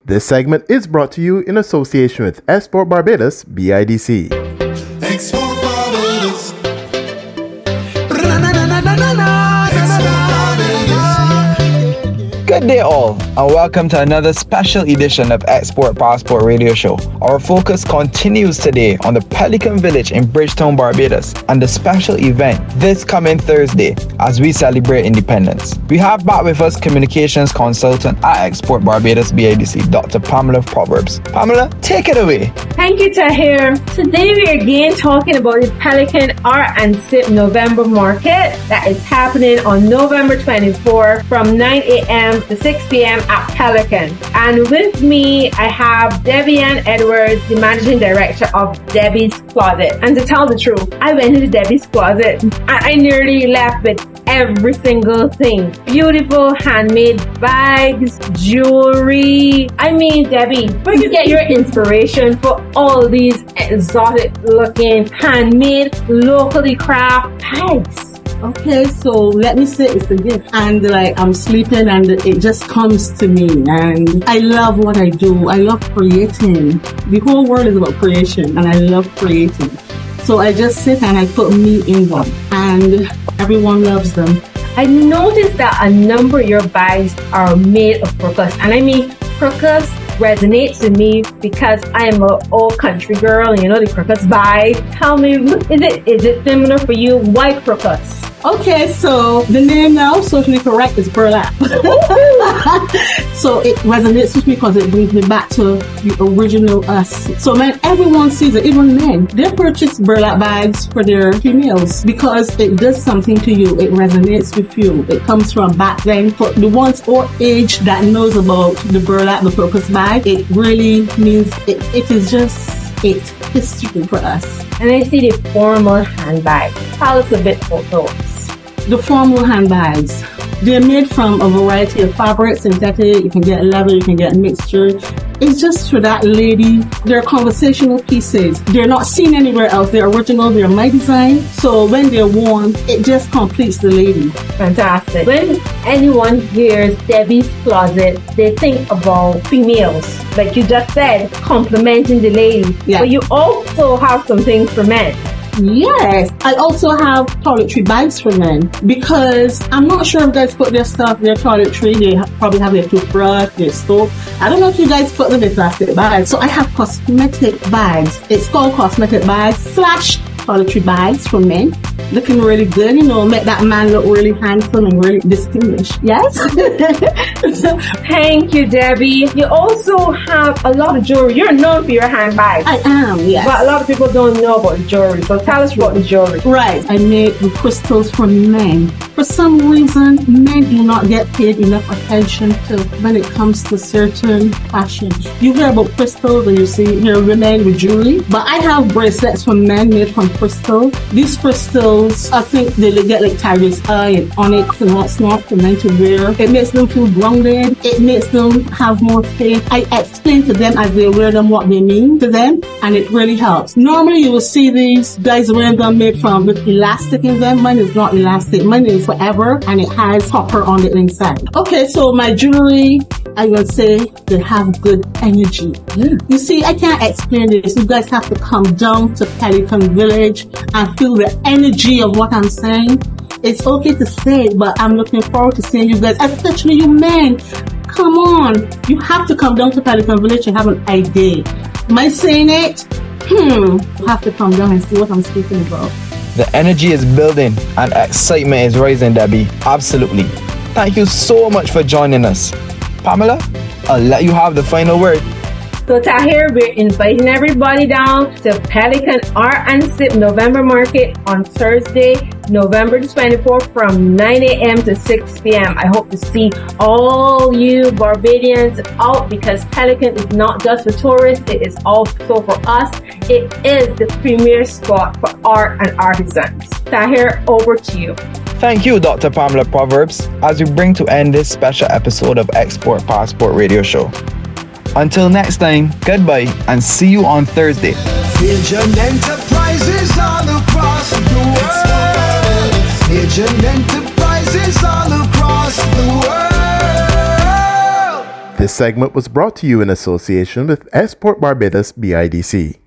This segment is brought to you in association with Export Barbados, BIDC. Export Barbados. Good day all, and welcome to another special edition of Export Passport Radio Show. Our focus continues today on the Pelican Village in Bridgetown, Barbados, and the special event this coming Thursday as we celebrate independence. We have back with us communications consultant at Export Barbados BIDC, Dr. Pamela Proverbs. Pamela, take it away. Thank you, Tahir. Today we are again talking about the Pelican Art and Sip November Market that is happening on November 24 from 9 a.m. to 6 p.m. at Pelican. And with me, I have Debbie Ann Edwards, the Managing Director of Debbie's Closet. And to tell the truth, I went into Debbie's Closet and I nearly left with every single thing. Beautiful handmade bags, jewelry. I mean, Debbie, where do you get your inspiration for all these exotic looking, handmade, locally crafted bags? Okay, so let me say it's a gift, and like I'm sleeping and it just comes to me, and I love what I do. I love creating. The whole world is about creation, and I love creating. So I just sit and I put me in them, and everyone loves them. I noticed that a number of your bags are made of crocus, and I mean crocus resonates with me because I am an old country girl, and you know the crocus bag. Tell me, is it similar for you? Why crocus? Okay, so the name now, socially correct, is burlap. So it resonates with me because it brings me back to the original us. So when everyone sees it, even men, they purchase burlap bags for their females because it does something to you. It resonates with you. It comes from back then. For the ones or age that knows about the burlap, the crocus bag, it really means it is just history for us. And I see the formal handbag. Tell us a bit about those. The formal handbags, they're made from a variety of fabrics, synthetic, you can get leather, you can get mixture. It's just for that lady. They're conversational pieces. They're not seen anywhere else. They're original, they're my design. So when they're worn, it just completes the lady. Fantastic. When anyone hears Debbie's Closet, they think about females. Like you just said, complimenting the lady. Yeah. But you also have some things for men. Yes, I also have toiletry bags for men because I'm not sure if guys put their stuff, their toiletry, they probably have their toothbrush, their soap. I don't know if you guys put them in plastic bags. So I have cosmetic bags. It's called cosmetic bags / toiletry bags for men. Looking really good, you know, make that man look really handsome and really distinguished. Yes? Thank you, Debbie. You also have a lot of jewelry. You're known for your handbags. I am, yes. But a lot of people don't know about the jewelry. So tell us about the jewelry. Right. I make the crystals for men. For some reason, men do not get paid enough attention to when it comes to certain fashion. You hear about crystals and you hear women with jewelry, but I have bracelets for men made from crystal. These crystals, I think they get like tiger's eye and onyx and whatnot for men to wear. It makes them feel grounded. It makes them have more faith. I explain to them as they wear them what they mean to them, and it really helps. Normally you will see these guys wearing them made from with elastic in them. Mine is not elastic. Mine is forever and it has copper on the inside. Okay, so my jewelry, I will say they have good energy. You see, I can't explain this. You guys have to come down to Pelican Village and feel the energy of what I'm saying. It's okay to say it, but I'm looking forward to seeing you guys, especially you men. Come on. You have to come down to Pelican Village and have an idea. Am I saying it? You have to come down and see what I'm speaking about. The energy is building and excitement is rising, Debbie. Absolutely. Thank you so much for joining us. Pamela, I'll let you have the final word. So Tahir, we're inviting everybody down to Pelican Art and Sip November Market on Thursday, November 24th from 9 a.m. to 6 p.m. I hope to see all you Barbadians out because Pelican is not just for tourists, it is also for us. It is the premier spot for art and artisans. Tahir, over to you. Thank you, Dr. Pamela Proverbs, as we bring to end this special episode of Export Passport Radio Show. Until next time, goodbye and see you on Thursday. Vision Enterprises all across the world. Vision Enterprises all across the world. This segment was brought to you in association with Export Barbados BIDC.